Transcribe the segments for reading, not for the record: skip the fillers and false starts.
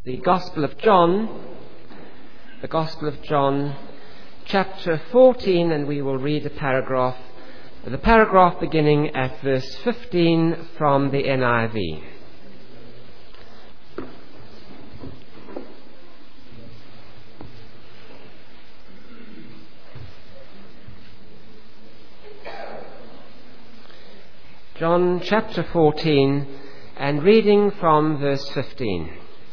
the Gospel of John, chapter 14, and we will read the paragraph beginning at verse 15 from the NIV. John chapter 14, and reading from verse 15.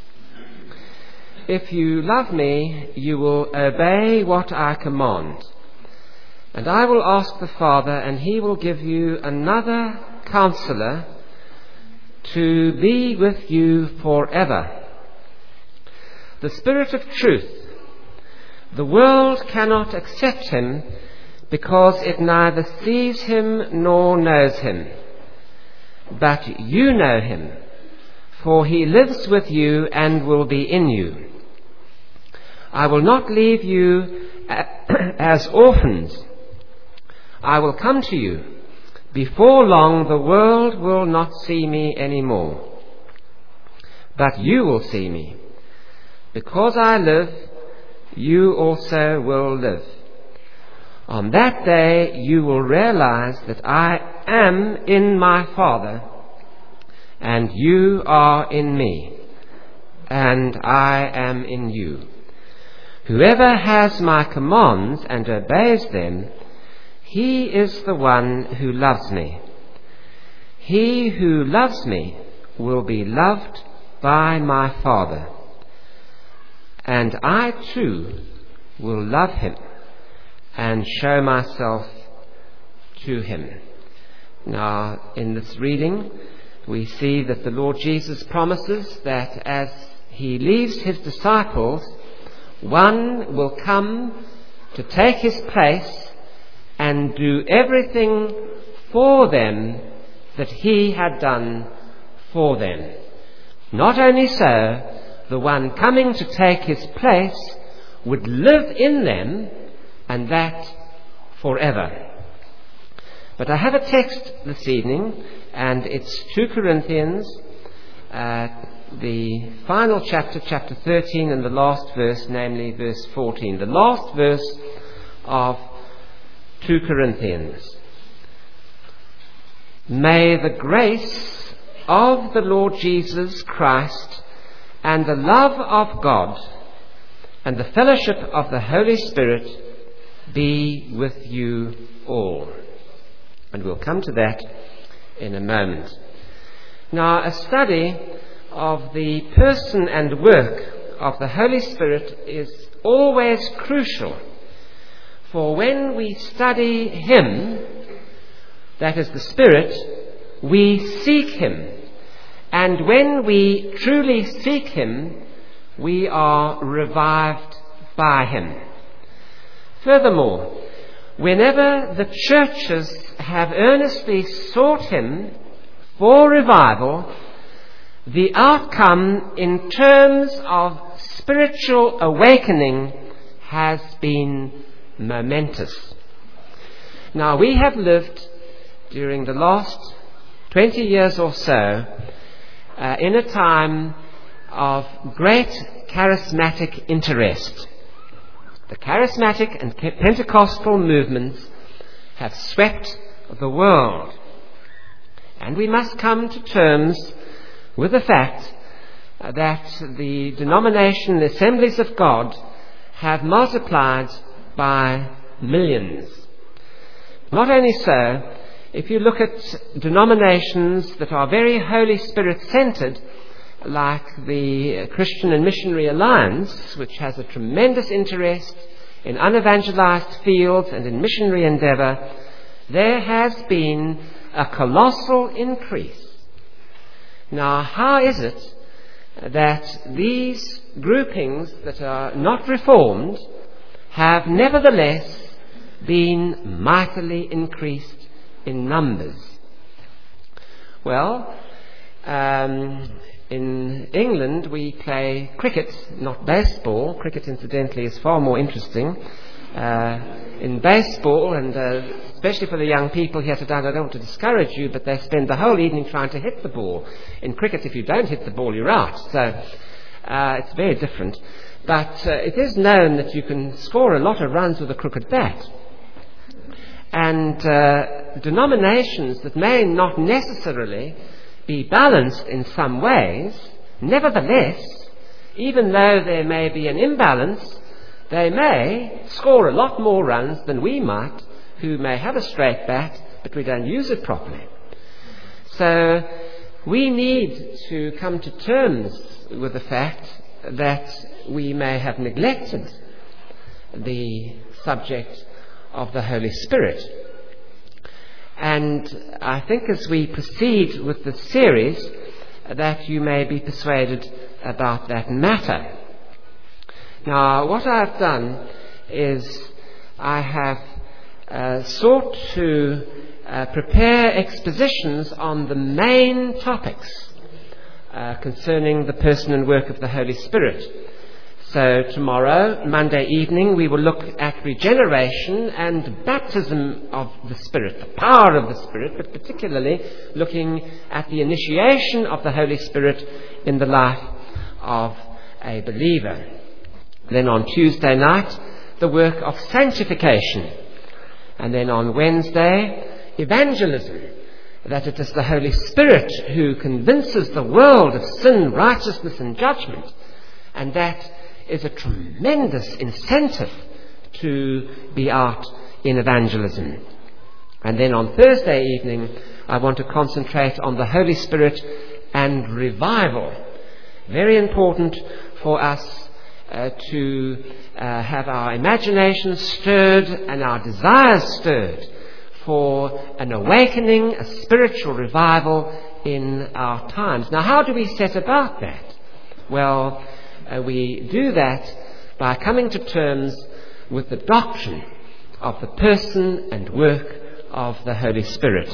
If you love me, you will obey what I command. And I will ask the Father, and he will give you another counselor to be with you forever. The Spirit of truth. The world cannot accept him because it neither sees him nor knows him. But you know him, for he lives with you and will be in you. I will not leave you as orphans. I will come to you. Before long the world will not see me anymore. But you will see me. Because I live, you also will live. On that day you will realize that I am in my Father, and you are in me, and I am in you. Whoever has my commands and obeys them, he is the one who loves me. He who loves me will be loved by my Father, and I too will love him and show myself to him. Now, in this reading, we see that the Lord Jesus promises that as he leaves his disciples, one will come to take his place and do everything for them that he had done for them. Not only so, the one coming to take his place would live in them, and that forever. But I have a text this evening, and it's 2 Corinthians, the final chapter, chapter 13, and the last verse, namely verse 14. The last verse of 2 Corinthians. May the grace of the Lord Jesus Christ and the love of God and the fellowship of the Holy Spirit be with you all. And we'll come to that in a moment. Now, a study of the person and work of the Holy Spirit is always crucial. For when we study him, that is the Spirit, we seek him. And when we truly seek him, we are revived by him. Furthermore, whenever the churches have earnestly sought him for revival, the outcome in terms of spiritual awakening has been momentous. Now, we have lived during the last 20 years or so in a time of great charismatic interest. The charismatic and Pentecostal movements have swept the world. And we must come to terms with the fact that the denomination, the Assemblies of God, have multiplied by millions. Not only so, if you look at denominations that are very Holy Spirit centered, like the Christian and Missionary Alliance, which has a tremendous interest in unevangelized fields and in missionary endeavor, there has been a colossal increase. Now, how is it that these groupings that are not reformed have nevertheless been mightily increased in numbers? Well, in England we play cricket, not baseball. Cricket, incidentally, is far more interesting. In baseball, and especially for the young people here today, I don't want to discourage you, but they spend the whole evening trying to hit the ball. In cricket, if you don't hit the ball, you're out. So It's very different. But it is known that you can score a lot of runs with a crooked bat. And denominations that may not necessarily be balanced in some ways, nevertheless, even though there may be an imbalance, they may score a lot more runs than we might, who may have a straight bat, but we don't use it properly. So we need to come to terms with the fact that we may have neglected the subject of the Holy Spirit. And I think as we proceed with the series, that you may be persuaded about that matter. Now, what I've done is I have sought to prepare expositions on the main topics concerning the person and work of the Holy Spirit. So tomorrow, Monday evening, we will look at regeneration and baptism of the Spirit, the power of the Spirit, but particularly looking at the initiation of the Holy Spirit in the life of a believer. Then on Tuesday night, the work of sanctification. And then on Wednesday, evangelism. That it is the Holy Spirit who convinces the world of sin, righteousness and judgment. And that is a tremendous incentive to be out in evangelism. And then on Thursday evening, I want to concentrate on the Holy Spirit and revival. Very important for us to have our imaginations stirred and our desires stirred for an awakening, a spiritual revival in our times. Now, how do we set about that? Well, we do that by coming to terms with the doctrine of the person and work of the Holy Spirit.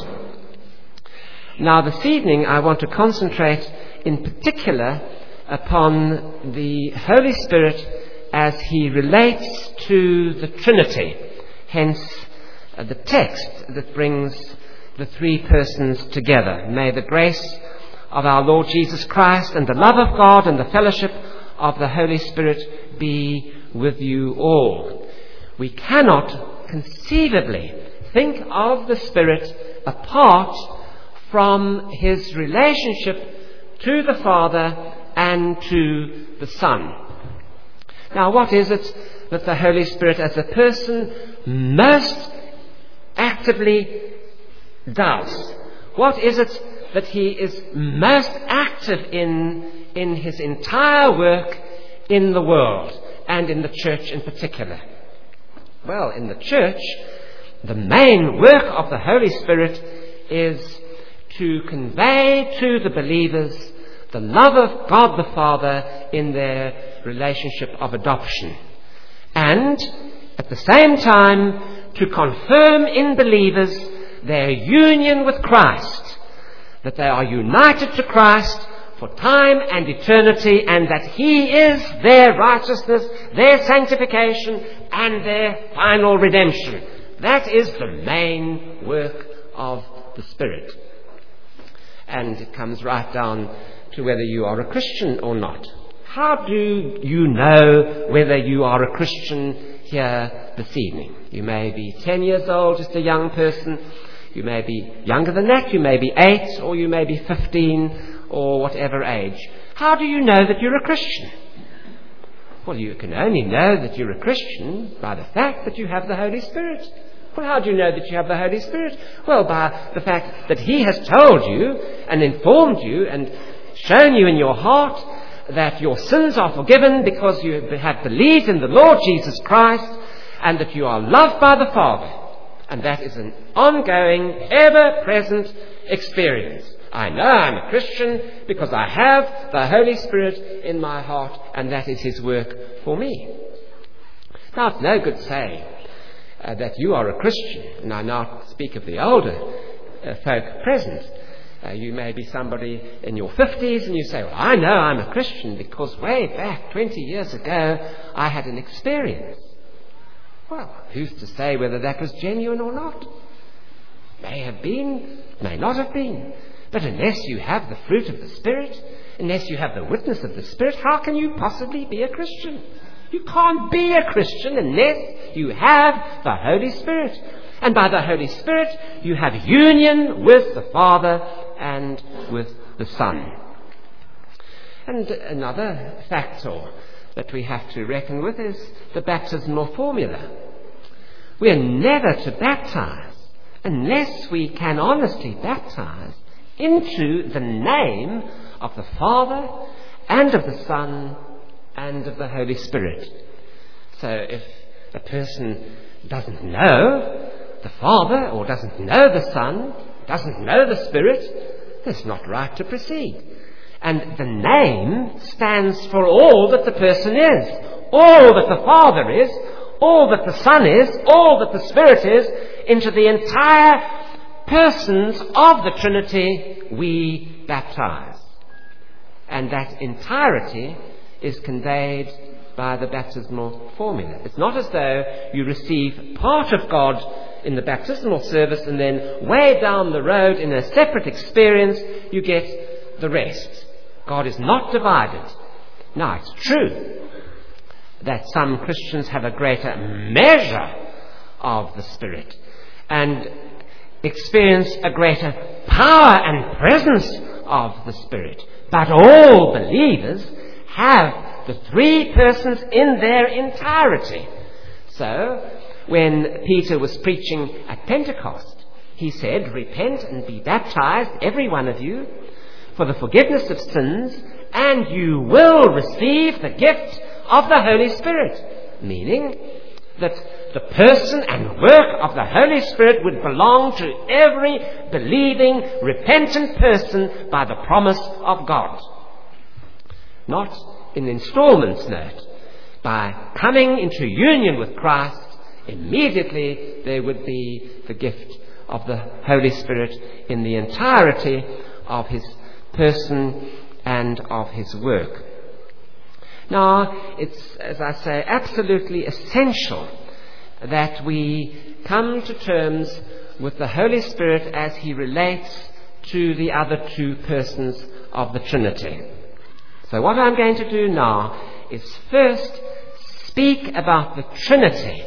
Now, this evening I want to concentrate in particular upon the Holy Spirit as he relates to the Trinity, hence the text that brings the three persons together. May the grace of our Lord Jesus Christ and the love of God and the fellowship of the Holy Spirit be with you all. We cannot conceivably think of the Spirit apart from his relationship to the Father and to the Son. Now, what is it that the Holy Spirit as a person most actively does? What is it that he is most active in his entire work in the world and in the church in particular? Well, in the church, the main work of the Holy Spirit is to convey to the believers the love of God the Father in their relationship of adoption, and at the same time to confirm in believers their union with Christ, that they are united to Christ for time and eternity, and that he is their righteousness, their sanctification, and their final redemption. That is the main work of the Spirit. And it comes right down to whether you are a Christian or not. How do you know whether you are a Christian here this evening? You may be 10 years old, just a young person. You may be younger than that. You may be 8, or you may be 15, or whatever age. How do you know that you're a Christian? Well, you can only know that you're a Christian by the fact that you have the Holy Spirit. Well, how do you know that you have the Holy Spirit? Well, by the fact that he has told you and informed you and shown you in your heart that your sins are forgiven because you have believed in the Lord Jesus Christ, and that you are loved by the Father. And that is an ongoing, ever-present experience. I know I'm a Christian because I have the Holy Spirit in my heart, and that is his work for me. Now, it's no good saying that you are a Christian, and I now speak of the older folk present. You may be somebody in your 50s and you say, well, I know I'm a Christian because way back 20 years ago I had an experience. Well, who's to say whether that was genuine or not? May have been, may not have been. But unless you have the fruit of the Spirit, Unless you have the witness of the Spirit, how can you possibly be a Christian? You can't be a Christian unless you have the Holy Spirit. And by the Holy Spirit, you have union with the Father and with the Son. And another factor that we have to reckon with is the baptismal formula. We are never to baptize unless we can honestly baptize into the name of the Father and of the Son and of the Holy Spirit. So if a person doesn't know the Father or doesn't know the Son, doesn't know the Spirit, it's not right to proceed. And the name stands for all that the person is, all that the Father is, all that the Son is, all that the Spirit is, into the entire persons of the Trinity we baptize. And that entirety is conveyed by the baptismal formula. It's not as though you receive part of God in the baptismal service and then way down the road in a separate experience you get the rest. God is not divided. Now, it's true that some Christians have a greater measure of the Spirit and experience a greater power and presence of the Spirit. But all believers have the three persons in their entirety. So, when Peter was preaching at Pentecost, he said, "Repent and be baptized, every one of you, for the forgiveness of sins, and you will receive the gift of the Holy Spirit." Meaning that the person and work of the Holy Spirit would belong to every believing, repentant person by the promise of God. Not in installments, note. By coming into union with Christ, immediately there would be the gift of the Holy Spirit in the entirety of his person and of his work. Now, it's, as I say, absolutely essential that we come to terms with the Holy Spirit as he relates to the other two persons of the Trinity. So what I'm going to do now is first speak about the Trinity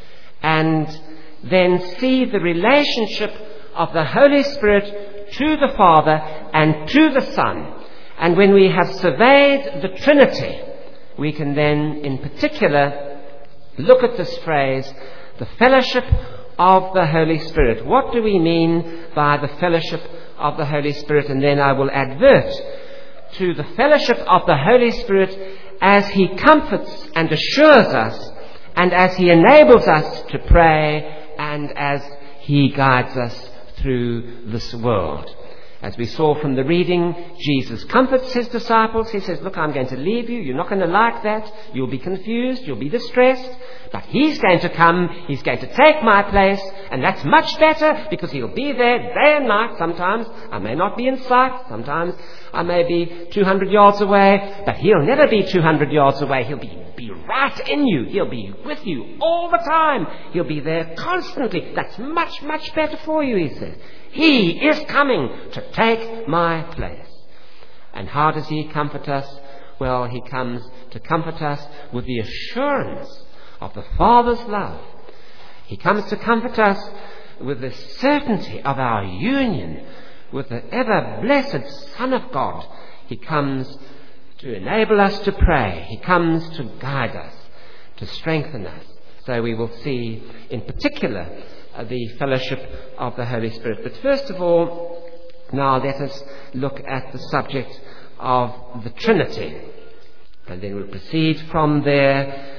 and then see the relationship of the Holy Spirit to the Father and to the Son. And when we have surveyed the Trinity, we can then, in particular, look at this phrase, the fellowship of the Holy Spirit. What do we mean by the fellowship of the Holy Spirit? And then I will advert to the fellowship of the Holy Spirit as he comforts and assures us, and as he enables us to pray, and as he guides us through this world. As we saw from the reading, Jesus comforts his disciples. He says, "Look, I'm going to leave you. You're not going to like that. You'll be confused. You'll be distressed. But he's going to come. He's going to take my place. And that's much better because he'll be there day and night. Sometimes I may not be in sight. Sometimes I may be 200 yards away. But he'll never be 200 yards away. He'll be right in you. He'll be with you all the time. He'll be there constantly. That's much, much better for you," he said. "He is coming to take my place." And how does he comfort us? Well, he comes to comfort us with the assurance of the Father's love. He comes to comfort us with the certainty of our union with the ever-blessed Son of God. He comes to enable us to pray. He comes to guide us, to strengthen us. So we will see in particular the fellowship of the Holy Spirit. But first of all, now let us look at the subject of the Trinity. And then we'll proceed from there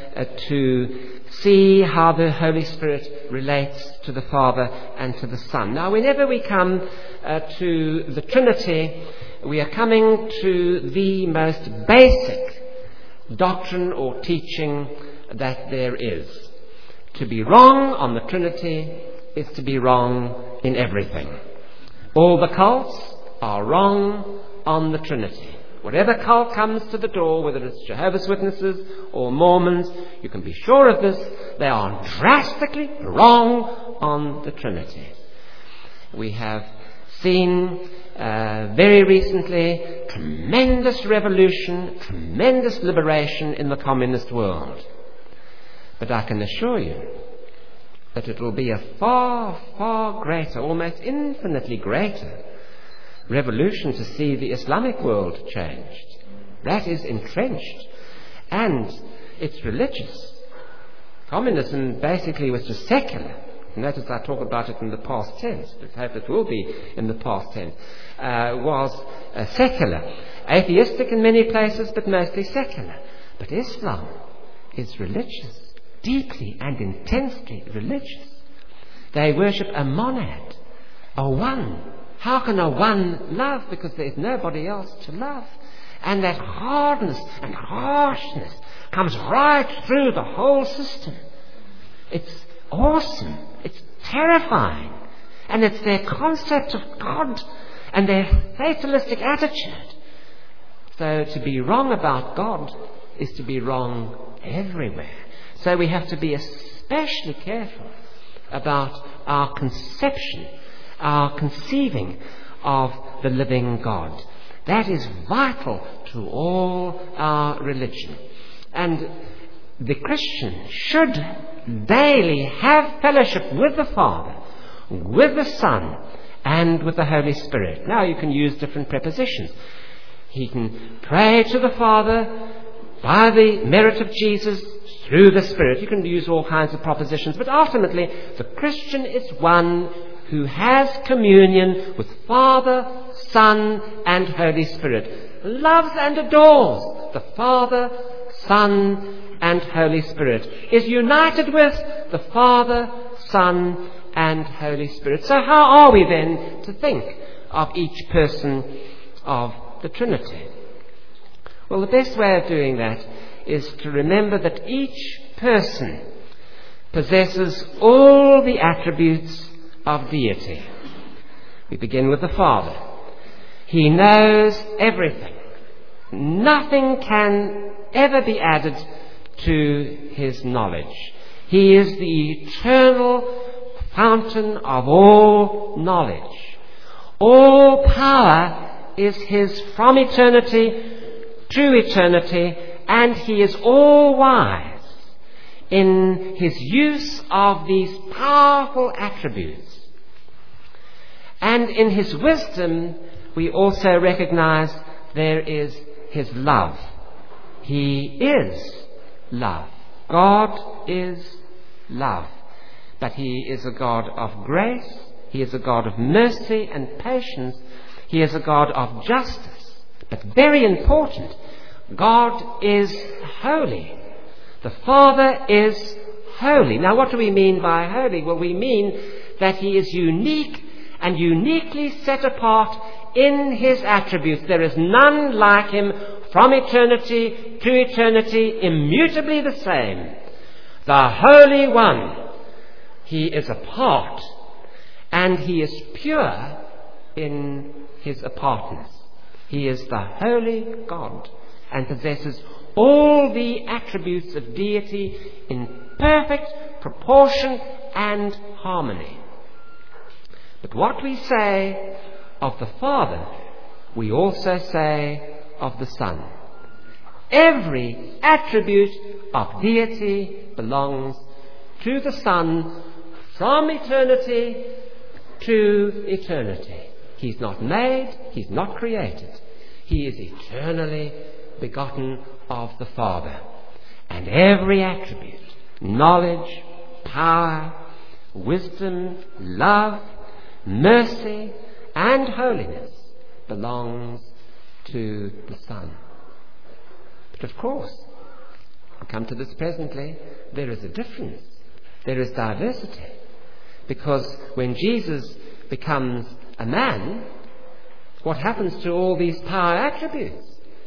to see how the Holy Spirit relates to the Father and to the Son. Now, whenever we come to the Trinity, we are coming to the most basic doctrine or teaching that there is. To be wrong on the Trinity is to be wrong in everything. All the cults are wrong on the Trinity. Whatever cult comes to the door, whether it's Jehovah's Witnesses or Mormons, you can be sure of this, they are drastically wrong on the Trinity. We have seen very recently tremendous revolution, tremendous liberation in the communist world. But I can assure you that it will be a far, far greater, almost infinitely greater revolution to see the Islamic world changed. That is entrenched, and it's religious. Communism basically was just secular. Notice I talk about it in the past tense, but I hope it will be in the past tense. Was secular. Atheistic in many places, but mostly secular. But Islam is religious, deeply and intensely religious. They worship a monad, a one. How can a one love? Because there is nobody else to love. And that hardness and harshness comes right through the whole system. It's awesome. It's terrifying. And it's their concept of God and their fatalistic attitude. So to be wrong about God is to be wrong everywhere. So we have to be especially careful about our conception, our conceiving of the living God. That is vital to all our religion. And the Christian should daily have fellowship with the Father, with the Son, and with the Holy Spirit. Now you can use different prepositions. He can pray to the Father by the merit of Jesus through the Spirit. You can use all kinds of propositions, but ultimately the Christian is one who has communion with Father, Son, and Holy Spirit. Loves and adores the Father, Son, and Holy Spirit. Is united with the Father, Son, and Holy Spirit. So how are we then to think of each person of the Trinity? Well, the best way of doing that is to remember that each person possesses all the attributes of deity. We begin with the Father. He knows everything. Nothing can ever be added to his knowledge. He is the eternal fountain of all knowledge. All power is his from eternity to eternity, and he is all-wise in his use of these powerful attributes. And in his wisdom, we also recognize there is his love. He is love. God is love. But he is a God of grace. He is a God of mercy and patience. He is a God of justice. But very important, God is holy. The Father is holy. Now what do we mean by holy? Well, we mean that he is unique and uniquely set apart in his attributes. There is none like him from eternity to eternity, immutably the same. The Holy One. He is apart, and he is pure in his apartness. He is the holy God and possesses all the attributes of deity in perfect proportion and harmony. But what we say of the Father, we also say of the Son. Every attribute of deity belongs to the Son from eternity to eternity. He's not made, he's not created. He is eternally begotten of the Father. And every attribute, knowledge, power, wisdom, love, mercy, and holiness belongs to the Son. But of course, we'll come to this presently, there is a difference. There is diversity. Because when Jesus becomes a man, what happens to all these power attributes?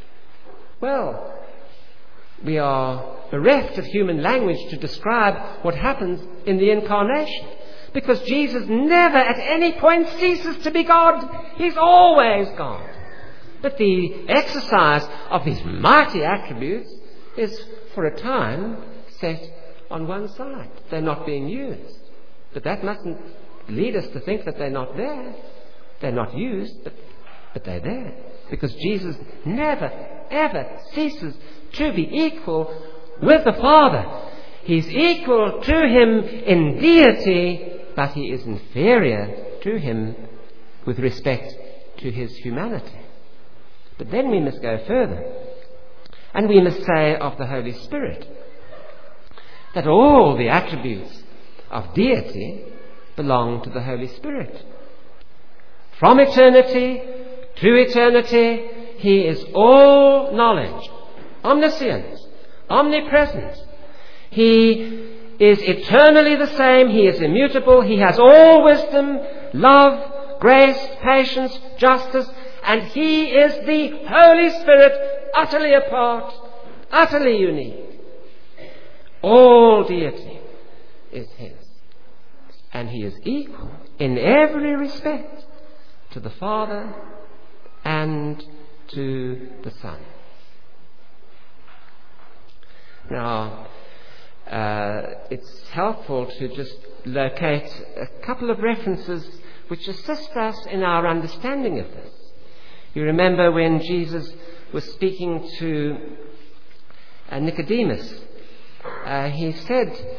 Well, we are bereft of human language to describe what happens in the incarnation. Because Jesus never at any point ceases to be God. He's always God. But the exercise of these mighty attributes is for a time set on one side. They're not being used. But that mustn't lead us to think that they're not there. They're not used, but they're there. because Jesus never, ever ceases to be equal with the Father. He's equal to him in deity, but he is inferior to him with respect to his humanity. But then we must go further, and we must say of the Holy Spirit that all the attributes of deity belong to the Holy Spirit. From eternity to eternity, he is all knowledge, omniscient, omnipresent. He is eternally the same. He is immutable. He has all wisdom, love, grace, patience, justice, and he is the Holy Spirit, utterly apart, utterly unique. All deity is his, and he is equal in every respect to the Father and to the Son. Now, it's helpful to just locate a couple of references which assist us in our understanding of this. You remember when Jesus was speaking to Nicodemus, he said,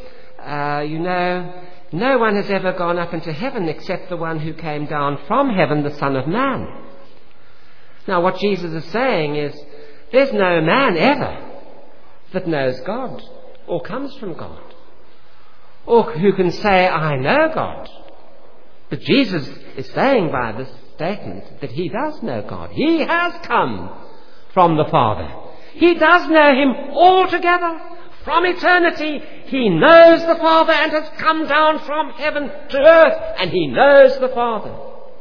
no one has ever gone up into heaven except the one who came down from heaven, the Son of Man. Now, what Jesus is saying is, there's no man ever that knows God or comes from God, or who can say, I know God. But Jesus is saying by this statement that he does know God. He has come from the Father. He does know him altogether. From eternity, he knows the Father and has come down from heaven to earth, and he knows the Father.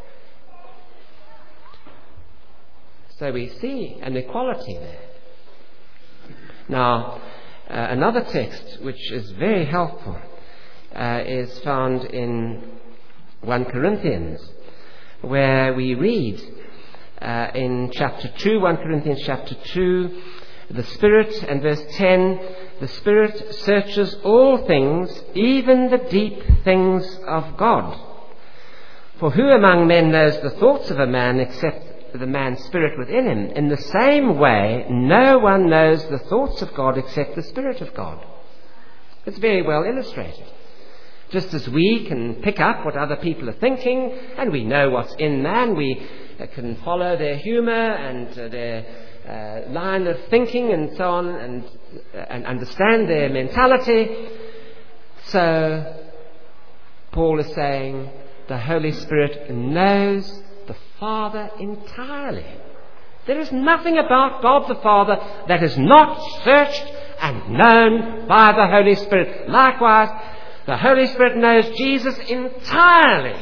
So we see an equality there. Now, another text which is very helpful is found in 1 Corinthians, where we read in chapter 2, 1 Corinthians chapter 2, the Spirit, and verse 10, the Spirit searches all things, even the deep things of God. For who among men knows the thoughts of a man except the man's spirit within him? In the same way, no one knows the thoughts of God except the Spirit of God. It's very well illustrated. Just as we can pick up what other people are thinking, and we know what's in man, we can follow their humour and their line of thinking and so on, and understand their mentality. So Paul is saying the Holy Spirit knows the Father entirely. There is nothing about God the Father that is not searched and known by the Holy Spirit. Likewise, the Holy Spirit knows Jesus entirely.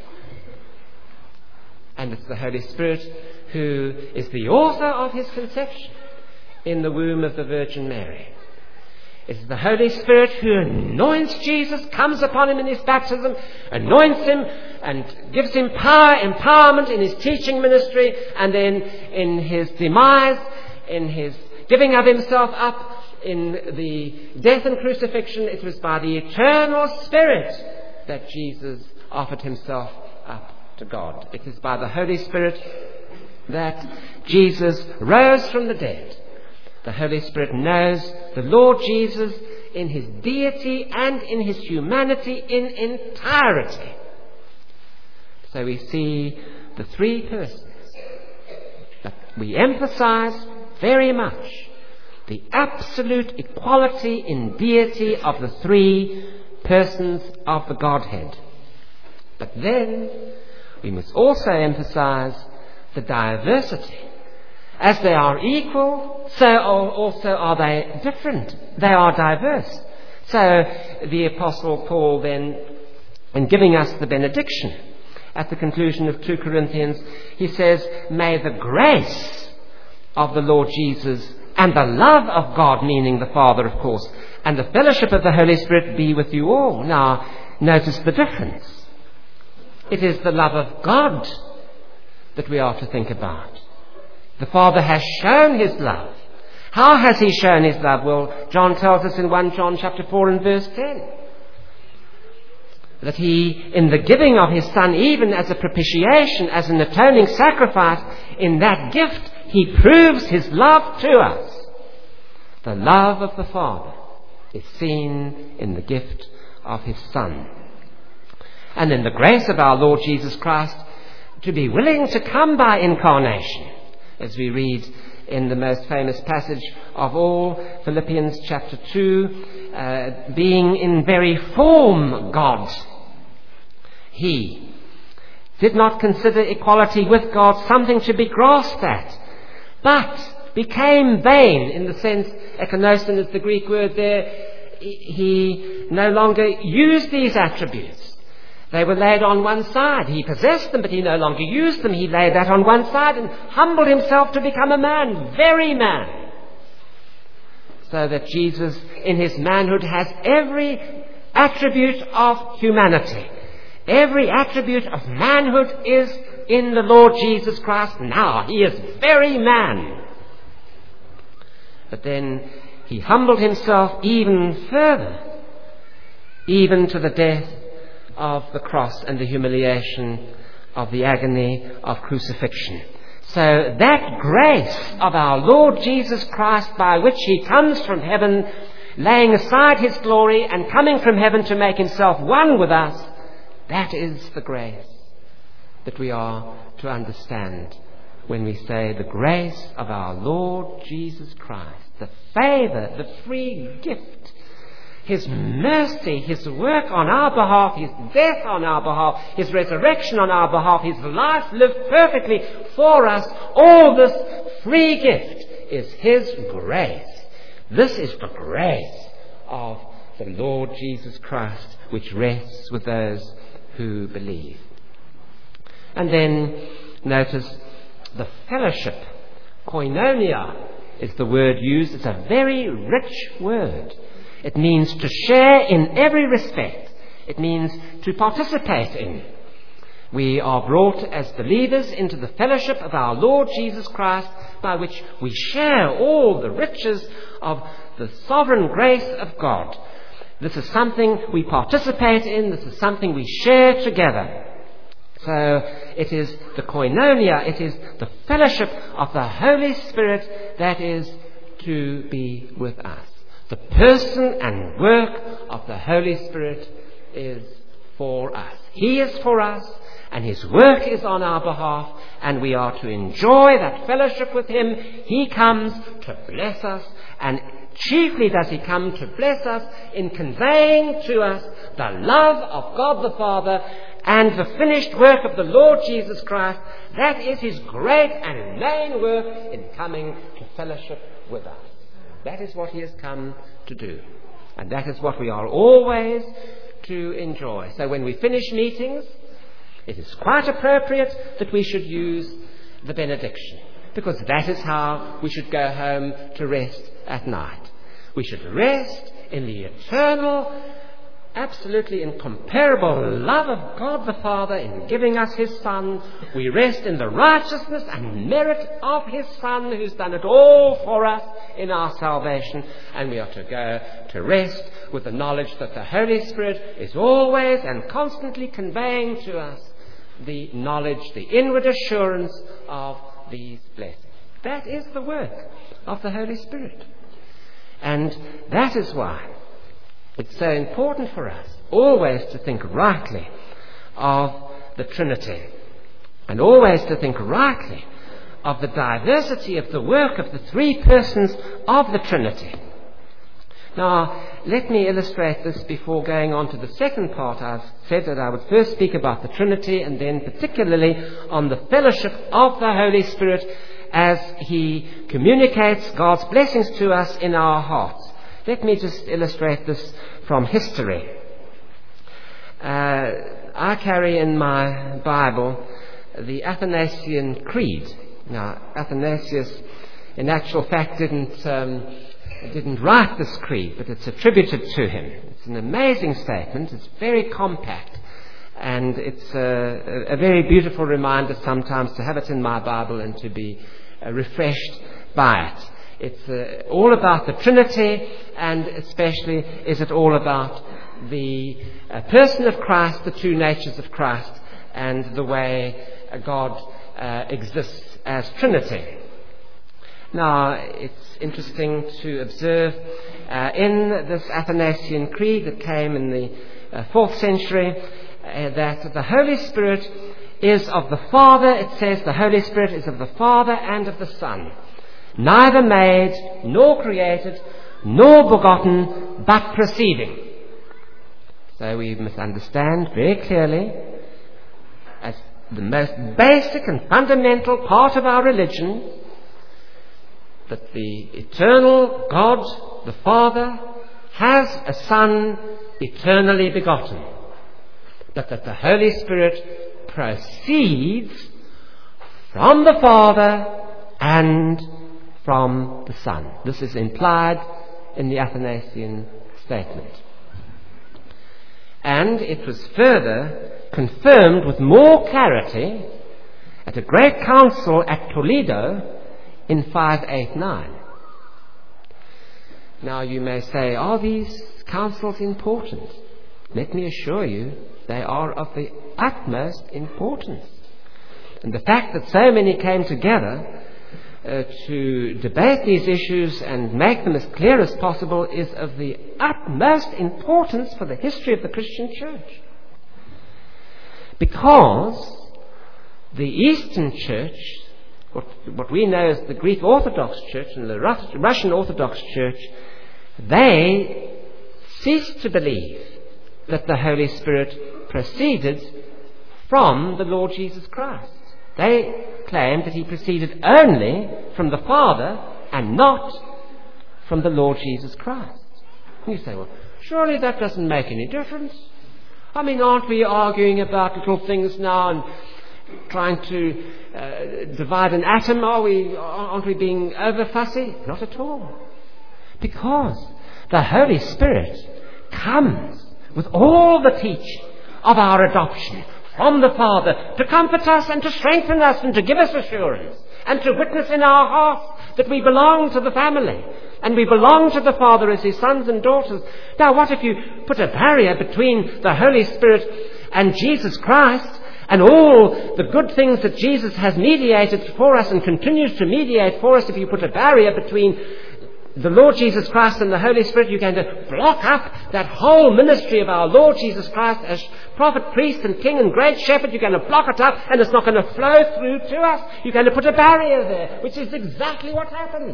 And it's the Holy Spirit who is the author of his conception in the womb of the Virgin Mary. It's the Holy Spirit who anoints Jesus, comes upon him in his baptism, anoints him and gives him power, empowerment in his teaching ministry, and then in his demise, in his giving of himself up, in the death and crucifixion. It was by the eternal Spirit that Jesus offered himself up to God. It is by the Holy Spirit that Jesus rose from the dead. The Holy Spirit knows the Lord Jesus in his deity and in his humanity in entirety. So we see the three persons. But we emphasize very much the absolute equality in deity of the three persons of the Godhead. But then we must also emphasize the diversity. As they are equal, so also are they different. They are diverse. So the Apostle Paul then, in giving us the benediction at the conclusion of 2 Corinthians, he says, may the grace of the Lord Jesus and the love of God, meaning the Father, of course, and the fellowship of the Holy Spirit be with you all. Now, notice the difference. It is the love of God that we are to think about. The Father has shown his love. How has he shown his love? Well, John tells us in 1 John chapter 4 and verse 10. that he, in the giving of his Son, even as a propitiation, as an atoning sacrifice, in that gift he proves his love to us. The love of the Father is seen in the gift of his Son. And in the grace of our Lord Jesus Christ, to be willing to come by incarnation, as we read in the most famous passage of all, Philippians chapter 2, being in very form God. He did not consider equality with God something to be grasped at, but became vain, in the sense, ekenosin is the Greek word there. He no longer used these attributes. They were laid on one side. He possessed them, but he no longer used them. He laid that on one side and humbled himself to become a man, very man. So that Jesus, in his manhood, has every attribute of humanity. Every attribute of manhood is in the Lord Jesus Christ now. He is very man. But then he humbled himself even further, even to the death of the cross and the humiliation of the agony of crucifixion. So that grace of our Lord Jesus Christ, by which he comes from heaven, laying aside his glory and coming from heaven to make himself one with us, that is the grace that we are to understand when we say the grace of our Lord Jesus Christ, the favour, the free gift, his mercy, his work on our behalf, his death on our behalf, his resurrection on our behalf, his life lived perfectly for us. All this free gift is his grace. This is the grace of the Lord Jesus Christ, which rests with those who believe. And then notice the fellowship. Koinonia is the word used. It's a very rich word. It means to share in every respect. It means to participate in. We are brought as believers into the fellowship of our Lord Jesus Christ, by which we share all the riches of the sovereign grace of God. This is something we participate in. This is something we share together. So it is the koinonia, it is the fellowship of the Holy Spirit that is to be with us. The person and work of the Holy Spirit is for us. He is for us, and his work is on our behalf, and we are to enjoy that fellowship with him. He comes to bless us, and chiefly does he come to bless us in conveying to us the love of God the Father and the finished work of the Lord Jesus Christ. That is his great and main work in coming to fellowship with us. That is what he has come to do. And that is what we are always to enjoy. So when we finish meetings, it is quite appropriate that we should use the benediction, because that is how we should go home to rest at night. We should rest in the eternal, absolutely incomparable love of God the Father in giving us his Son. We rest in the righteousness and merit of his Son, who's done it all for us in our salvation. And we are to go to rest with the knowledge that the Holy Spirit is always and constantly conveying to us the knowledge, the inward assurance of these blessings. That is the work of the Holy Spirit. And that is why it's so important for us always to think rightly of the Trinity, and always to think rightly of the diversity of the work of the three persons of the Trinity. Now, let me illustrate this before going on to the second part. I've said that I would first speak about the Trinity, and then particularly on the fellowship of the Holy Spirit as he communicates God's blessings to us in our hearts. Let me just illustrate this from history. I carry in my Bible the Athanasian Creed. Now, Athanasius, in actual fact, didn't write this creed, but it's attributed to him. It's an amazing statement. It's very compact, and it's a very beautiful reminder sometimes to have it in my Bible and to be refreshed by it. It's all about the Trinity, and especially is it all about the person of Christ, the two natures of Christ, and the way God exists as Trinity. Now, it's interesting to observe in this Athanasian Creed that came in the 4th century that the Holy Spirit is of the Father. It says the Holy Spirit is of the Father and of the Son, neither made nor created nor begotten, but proceeding. So we must understand very clearly, as the most basic and fundamental part of our religion, that the eternal God, the Father, has a Son eternally begotten, but that the Holy Spirit proceeds from the Father and from the Son. This is implied in the Athanasian statement. And it was further confirmed with more clarity at a great council at Toledo in 589. Now you may say, are these councils important? Let me assure you, they are of the utmost importance. And the fact that so many came together to debate these issues and make them as clear as possible is of the utmost importance for the history of the Christian Church. Because the Eastern Church, what we know as the Greek Orthodox Church and the Russian Orthodox Church, they ceased to believe that the Holy Spirit proceeded from the Lord Jesus Christ. They claimed that he proceeded only from the Father and not from the Lord Jesus Christ. And you say, well, surely that doesn't make any difference. I mean, aren't we arguing about little things now and trying to divide an atom? Aren't we being over fussy? Not at all. Because the Holy Spirit comes with all the teaching of our adoption from the Father to comfort us and to strengthen us and to give us assurance and to witness in our hearts that we belong to the family and we belong to the Father as his sons and daughters. Now, what if you put a barrier between the Holy Spirit and Jesus Christ and all the good things that Jesus has mediated for us and continues to mediate for us? If you put a barrier between the Lord Jesus Christ and the Holy Spirit, you're going to block up that whole ministry of our Lord Jesus Christ as prophet, priest and king and great shepherd. You're going to block it up and it's not going to flow through to us. You're going to put a barrier there, which is exactly what happened.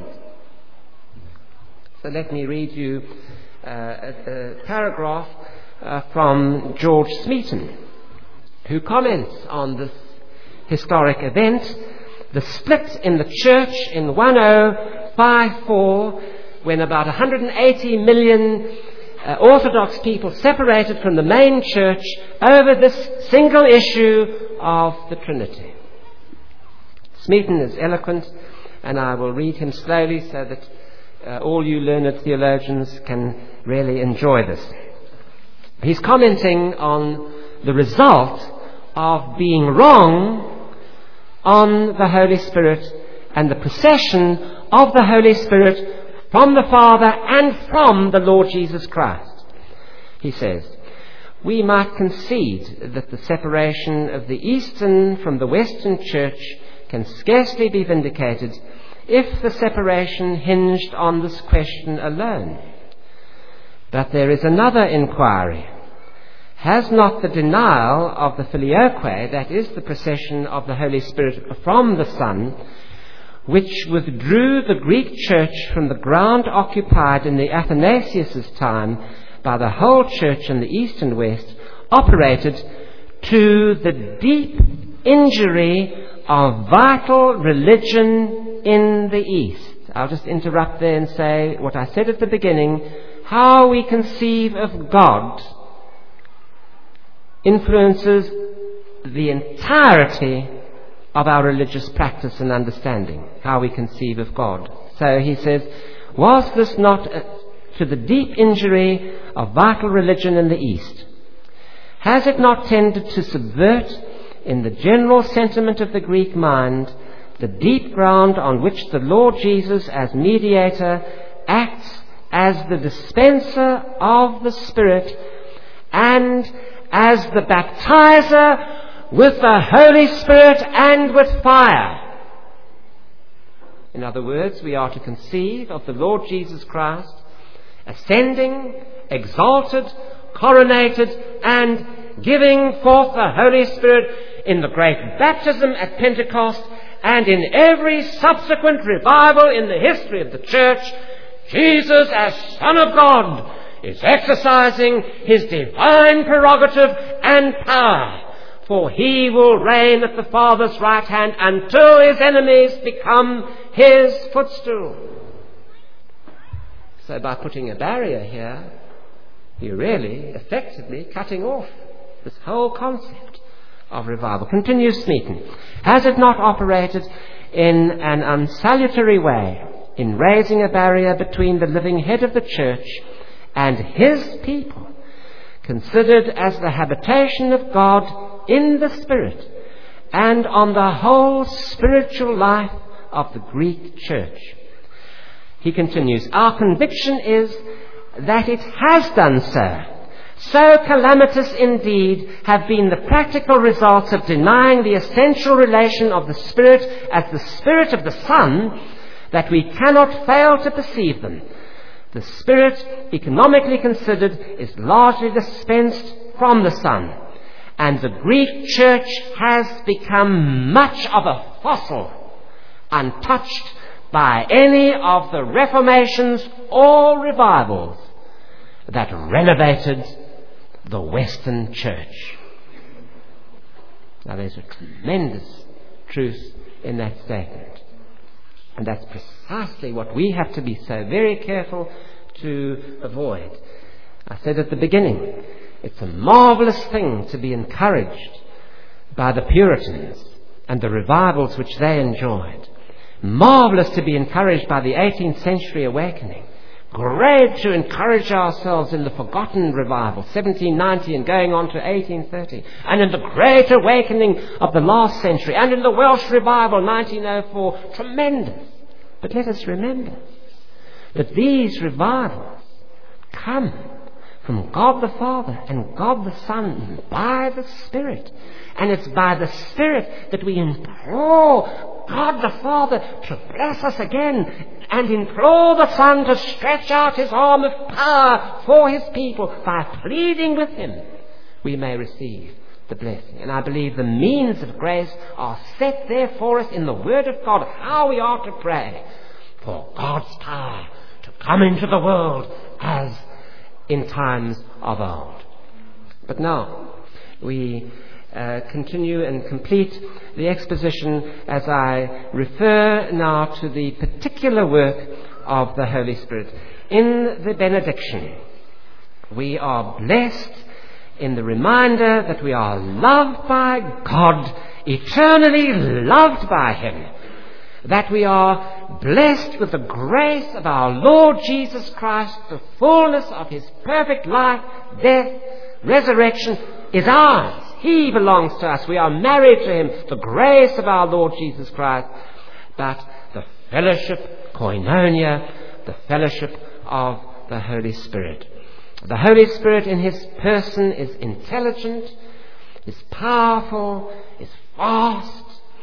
So let me read you a paragraph from George Smeaton, who comments on this historic event, the split in the church in 1054, when about 180 million Orthodox people separated from the main church over this single issue of the Trinity. Smeaton is eloquent, and I will read him slowly so that all you learned theologians can really enjoy this. He's commenting on the result of being wrong on the Holy Spirit and the procession of the Holy Spirit from the Father and from the Lord Jesus Christ. He says, we might concede that the separation of the Eastern from the Western Church can scarcely be vindicated if the separation hinged on this question alone. But there is another inquiry. Has not the denial of the filioque, that is the procession of the Holy Spirit from the Son, which withdrew the Greek church from the ground occupied in the Athanasius' time by the whole church in the East and West, operated to the deep injury of vital religion in the East? I'll just interrupt there and say what I said at the beginning. How we conceive of God influences the entirety of our religious practice and understanding, how we conceive of God. So he says, was this not to the deep injury of vital religion in the East? Has it not tended to subvert in the general sentiment of the Greek mind the deep ground on which the Lord Jesus as mediator acts as the dispenser of the Spirit and as the baptizer with the Holy Spirit and with fire. In other words, we are to conceive of the Lord Jesus Christ ascending, exalted, coronated, and giving forth the Holy Spirit in the great baptism at Pentecost and in every subsequent revival in the history of the church. Jesus, as Son of God, is exercising his divine prerogative and power, for he will reign at the Father's right hand until his enemies become his footstool. So by putting a barrier here, you're really effectively cutting off this whole concept of revival. Continues Smeaton. Has it not operated in an unsalutary way in raising a barrier between the living head of the church and his people, considered as the habitation of God in the Spirit and on the whole spiritual life of the Greek church? He continues, our conviction is that it has done so. So calamitous indeed have been the practical results of denying the essential relation of the Spirit as the Spirit of the Son that we cannot fail to perceive them. The Spirit, economically considered, is largely dispensed from the Son, and the Greek church has become much of a fossil, untouched by any of the reformations or revivals that renovated the Western church. Now there's a tremendous truth in that statement. And that's precisely what we have to be so very careful to avoid. I said at the beginning, it's a marvelous thing to be encouraged by the Puritans and the revivals which they enjoyed. Marvelous to be encouraged by the 18th century awakening. Great to encourage ourselves in the forgotten revival, 1790 and going on to 1830, and in the great awakening of the last century, and in the Welsh revival, 1904. Tremendous. But let us remember that these revivals come from God the Father and God the Son by the Spirit. And it's by the Spirit that we implore God the Father to bless us again, and implore the Son to stretch out his arm of power for his people. By pleading with him, we may receive the blessing. And I believe the means of grace are set there for us in the Word of God, how we are to pray for God's power to come into the world as in times of old. But now we continue and complete the exposition as I refer now to the particular work of the Holy Spirit. In the benediction, we are blessed in the reminder that we are loved by God, eternally loved by him, that we are blessed with the grace of our Lord Jesus Christ, the fullness of his perfect life, death, resurrection is ours. He belongs to us. We are married to him. The grace of our Lord Jesus Christ. But the fellowship, koinonia, the fellowship of the Holy Spirit. The Holy Spirit in his person is intelligent, is powerful, is vast.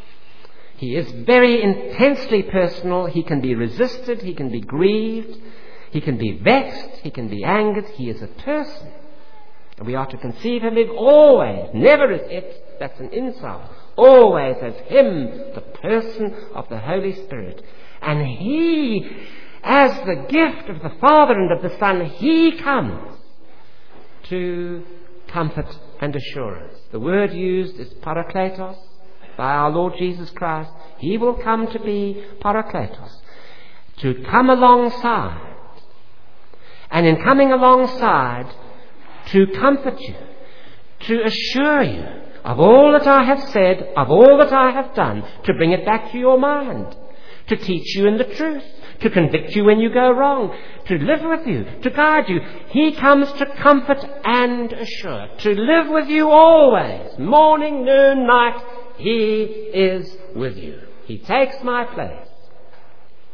He is very intensely personal. He can be resisted. He can be grieved. He can be vexed. He can be angered. He is a person. And we are to conceive him always, never as it, that's an insult, always as him, the person of the Holy Spirit. And he, as the gift of the Father and of the Son, he comes to comfort and assure us. The word used is parakletos by our Lord Jesus Christ. He will come to be parakletos, to come alongside. And in coming alongside, to comfort you, to assure you of all that I have said, of all that I have done, to bring it back to your mind, to teach you in the truth, to convict you when you go wrong, to live with you, to guide you. He comes to comfort and assure, to live with you always, morning, noon, night. He is with you. He takes my place.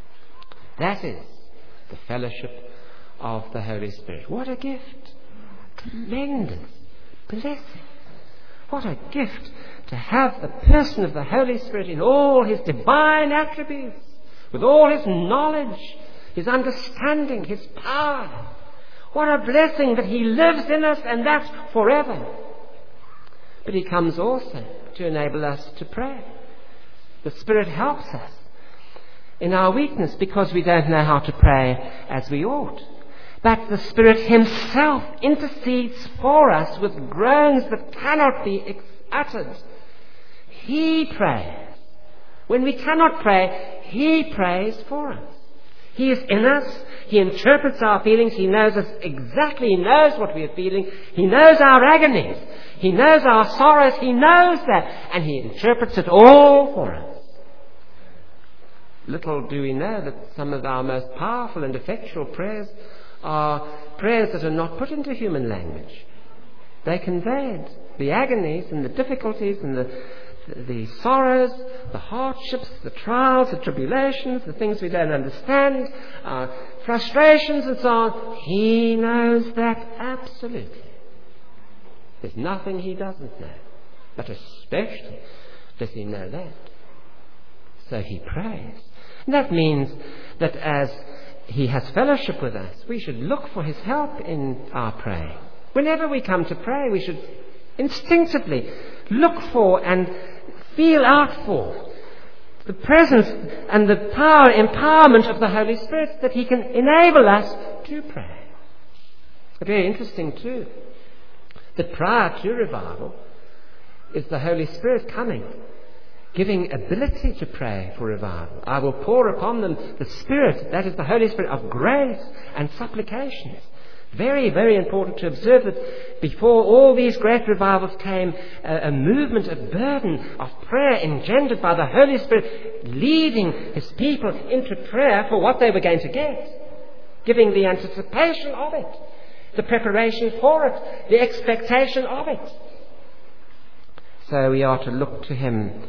That is the fellowship of the Holy Spirit. What a gift! Tremendous blessing. What a gift to have the person of the Holy Spirit in all his divine attributes, with all his knowledge, his understanding, his power. What a blessing that he lives in us, and that's forever. But he comes also to enable us to pray. The Spirit helps us in our weakness because we don't know how to pray as we ought. But the Spirit himself intercedes for us with groans that cannot be uttered. He prays. When we cannot pray, he prays for us. He is in us. He interprets our feelings. He knows us exactly. He knows what we are feeling. He knows our agonies. He knows our sorrows. He knows that. And he interprets it all for us. Little do we know that some of our most powerful and effectual prayers are prayers that are not put into human language. They conveyed the agonies and the difficulties and the sorrows, the hardships, the trials, the tribulations, the things we don't understand, frustrations and so on. He knows that absolutely. There's nothing he doesn't know. But especially does he know that. So he prays. And that means that as he has fellowship with us, we should look for his help in our praying. Whenever we come to pray, we should instinctively look for and feel out for the presence and the power, empowerment of the Holy Spirit, that he can enable us to pray. Very interesting too, that prior to revival is the Holy Spirit coming, giving ability to pray for revival. I will pour upon them the Spirit, that is the Holy Spirit, of grace and supplications. Very, very important to observe that before all these great revivals came a movement, a burden of prayer engendered by the Holy Spirit, leading his people into prayer for what they were going to get, giving the anticipation of it, the preparation for it, the expectation of it. So we are to look to him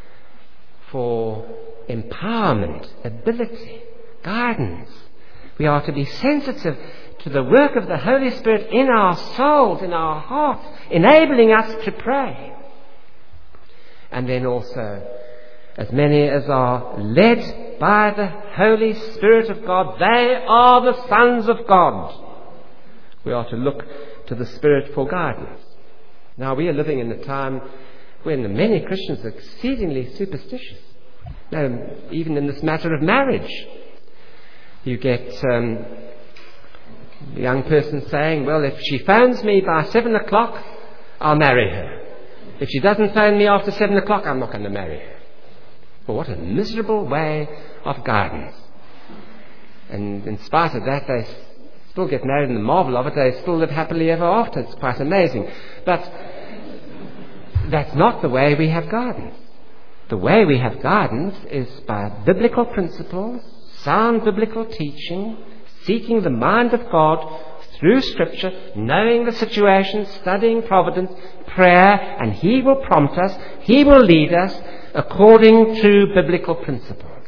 for empowerment, ability, guidance. We are to be sensitive to the work of the Holy Spirit in our souls, in our hearts, enabling us to pray. And then also, as many as are led by the Holy Spirit of God, they are the sons of God. We are to look to the Spirit for guidance. Now, we are living in a time when many Christians are exceedingly superstitious. Now, even in this matter of marriage, you get a young person saying, well, if she phones me by 7 o'clock, I'll marry her. If she doesn't phone me after 7 o'clock, I'm not going to marry her. Well, what a miserable way of guidance. And in spite of that, they still get married, and the marvel of it, they still live happily ever after. It's quite amazing. But that's not the way we have guidance. The way we have guidance is by biblical principles, sound biblical teaching, seeking the mind of God through Scripture, knowing the situation, studying providence, prayer, and he will prompt us, he will lead us according to biblical principles.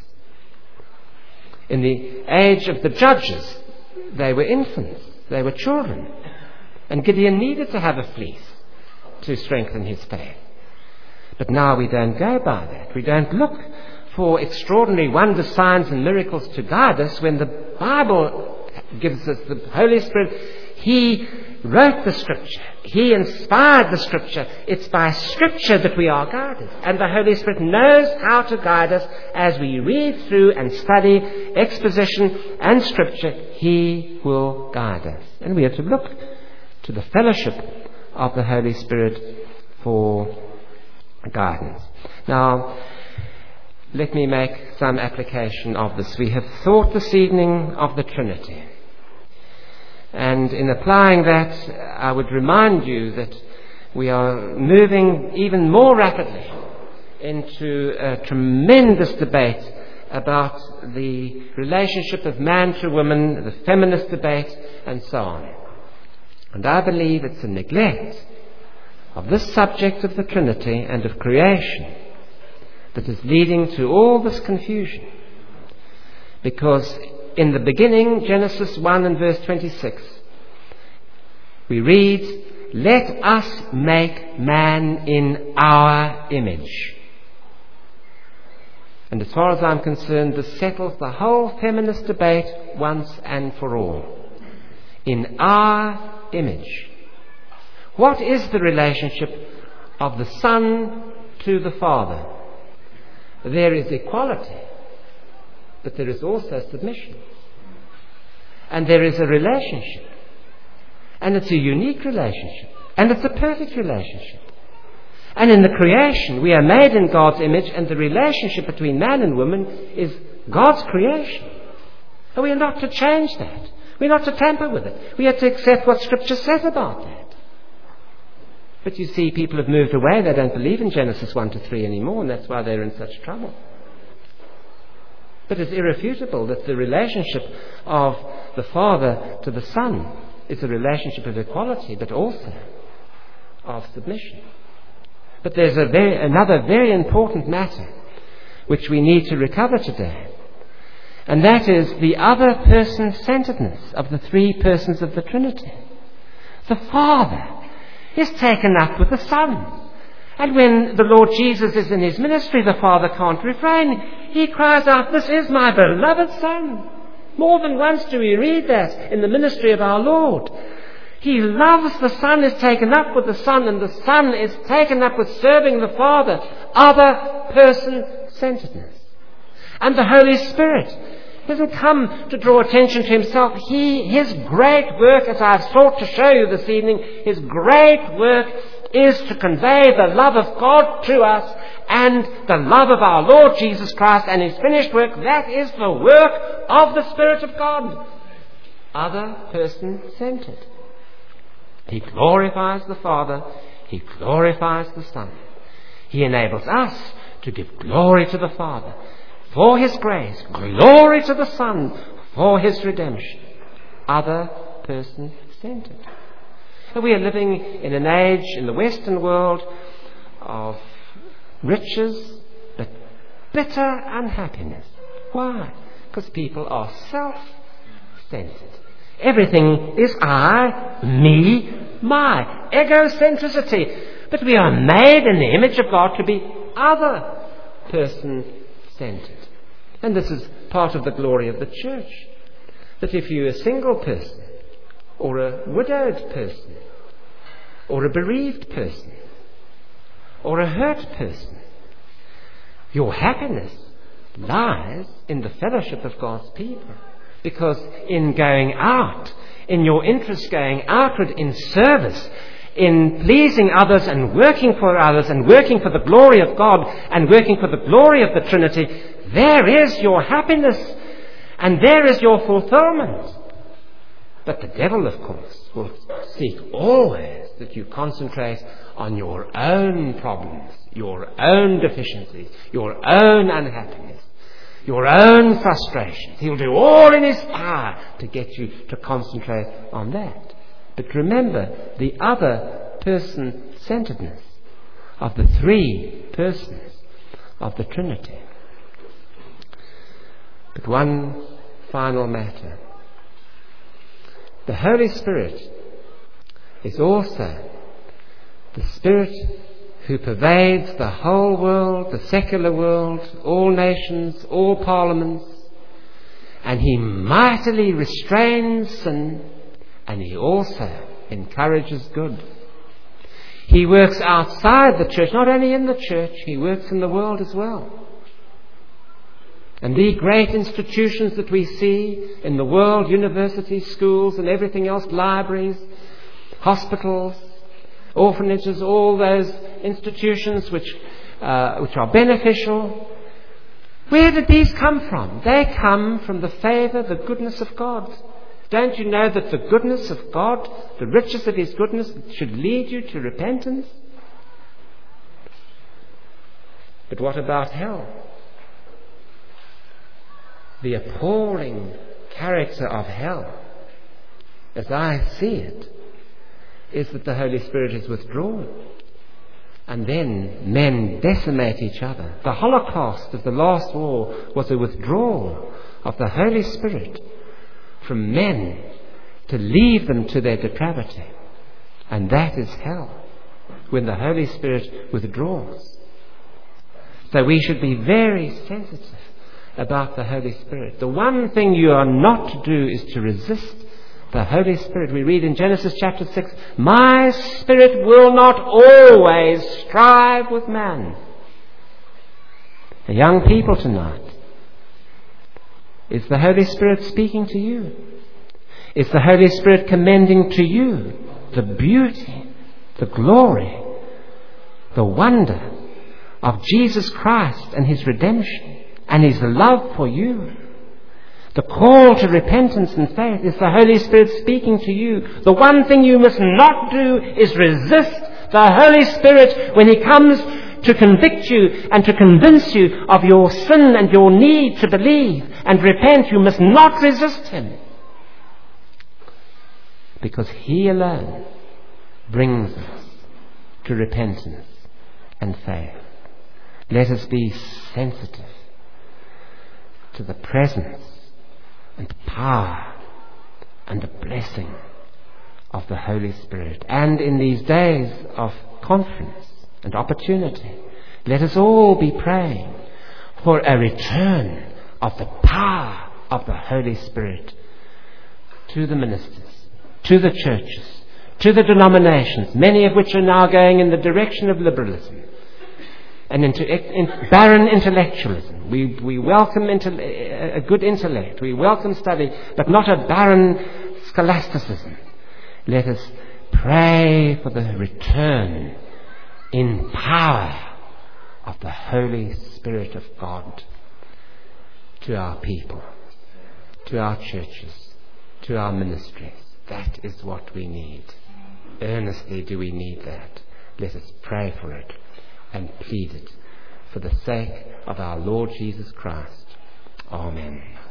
In the age of the judges, they were infants, they were children, and Gideon needed to have a fleece to strengthen his faith. But now we don't go by that. We don't look for extraordinary wonders, signs and miracles to guide us when the Bible gives us the Holy Spirit. He wrote the Scripture. He inspired the Scripture. It's by Scripture that we are guided. And the Holy Spirit knows how to guide us as we read through and study exposition and Scripture. He will guide us. And we are to look to the fellowship of the Holy Spirit for guidance. Now, let me make some application of this. We have thought this evening of the Trinity. And in applying that, I would remind you that we are moving even more rapidly into a tremendous debate about the relationship of man to woman, the feminist debate, and so on. And I believe it's a neglect of this subject of the Trinity and of creation that is leading to all this confusion. Because in the beginning, Genesis 1 and verse 26, we read, "Let us make man in our image." And as far as I'm concerned, this settles the whole feminist debate once and for all. In our image. What is the relationship of the Son to the Father? There is equality, but there is also submission. And there is a relationship. And it's a unique relationship. And it's a perfect relationship. And in the creation, we are made in God's image, and the relationship between man and woman is God's creation. And we are not to change that. We are not to tamper with it. We are to accept what Scripture says about that. But you see, people have moved away. They don't believe in Genesis 1-3 anymore, and that's why they're in such trouble. But it's irrefutable that the relationship of the Father to the Son is a relationship of equality, but also of submission. But there's another very important matter which we need to recover today, and that is the other person-centeredness of the three persons of the Trinity. The Father is taken up with the Son. And when the Lord Jesus is in his ministry, the Father can't refrain. He cries out, "This is my beloved Son." More than once do we read that in the ministry of our Lord. He loves the Son, is taken up with the Son, and the Son is taken up with serving the Father. Other person-centeredness. And the Holy Spirit doesn't come to draw attention to himself. His great work, as I've sought to show you this evening, his great work is to convey the love of God to us and the love of our Lord Jesus Christ and his finished work. That is the work of the Spirit of God. Other person-centered. He glorifies the Father. He glorifies the Son. He enables us to give glory to the Father for his grace, glory to the Son for his redemption. Other person-centered. We are living in an age in the Western world of riches but bitter unhappiness. Why? Because people are self-centered. Everything is I, me, my. Egocentricity. But we are made in the image of God to be other person-centered. And this is part of the glory of the church. That if you're a single person, or a widowed person, or a bereaved person, or a hurt person, your happiness lies in the fellowship of God's people. Because in going out, in your interest going outward in service, in pleasing others and working for others and working for the glory of God and working for the glory of the Trinity, there is your happiness and there is your fulfillment. But the devil, of course, will seek always that you concentrate on your own problems, your own deficiencies, your own unhappiness, your own frustrations. He'll do all in his power to get you to concentrate on that. But remember the other person-centeredness of the three persons of the Trinity. But one final matter. The Holy Spirit is also the Spirit who pervades the whole world, the secular world, all nations, all parliaments, and he mightily restrains sin, and he also encourages good. He works outside the church, not only in the church, he works in the world as well. And the great institutions that we see in the world, universities, schools and everything else, libraries, hospitals, orphanages, all those institutions which are beneficial, where did these come from? They come from the favour, the goodness of God. Don't you know that the goodness of God, the riches of his goodness, should lead you to repentance? But what about hell? The appalling character of hell, as I see it, is that the Holy Spirit is withdrawn. And then men decimate each other. The Holocaust of the last war was a withdrawal of the Holy Spirit from men to leave them to their depravity. And that is hell, when the Holy Spirit withdraws. So we should be very sensitive about the Holy Spirit. The one thing you are not to do is to resist the Holy Spirit. We read in Genesis chapter 6, "My spirit will not always strive with man." The young people tonight, is the Holy Spirit speaking to you? Is the Holy Spirit commending to you the beauty, the glory, the wonder of Jesus Christ and His redemption and His love for you? The call to repentance and faith. Is the Holy Spirit speaking to you? The one thing you must not do is resist the Holy Spirit when He comes to convict you and to convince you of your sin and your need to believe and repent. You must not resist Him, because He alone brings us to repentance and faith. Let us be sensitive to the presence and the power and the blessing of the Holy Spirit. And in these days of conference and opportunity, let us all be praying for a return of the power of the Holy Spirit to the ministers, to the churches, to the denominations, many of which are now going in the direction of liberalism and into barren intellectualism. We welcome a good intellect, we welcome study, but not a barren scholasticism. Let us pray for the return in power of the Holy Spirit of God to our people, to our churches, to our ministries. That is what we need. Earnestly do we need that. Let us pray for it and plead it for the sake of our Lord Jesus Christ. Amen.